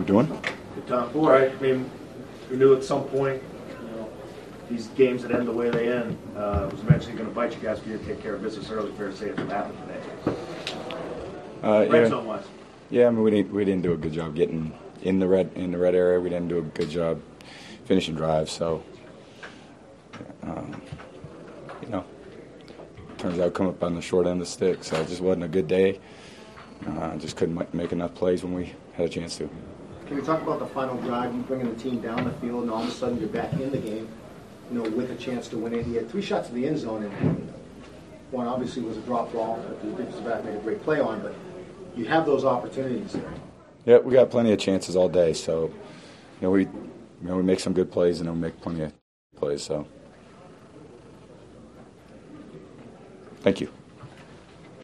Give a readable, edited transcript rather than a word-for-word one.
we doing? Good Tom. Boy, I mean, we knew at some point, these games that end the way they end was eventually going to bite you guys if you didn't take care of business early. Fair to say it's what happened today. Red zone wise. Yeah, I mean, we didn't do a good job getting in the red area. We didn't do a good job finishing drives. So, turns out come up on the short end of the stick. So it just wasn't a good day. Just couldn't make enough plays when we had a chance to. Can we talk about the final drive? You bringing the team down the field, and all of a sudden you're back in the game, with a chance to win it. He had 3 shots in the end zone, and one obviously was a drop ball that the defensive back made a great play on, but you have those opportunities there. Yeah, we got plenty of chances all day. So, we make some good plays, and then we make plenty of plays. So, thank you.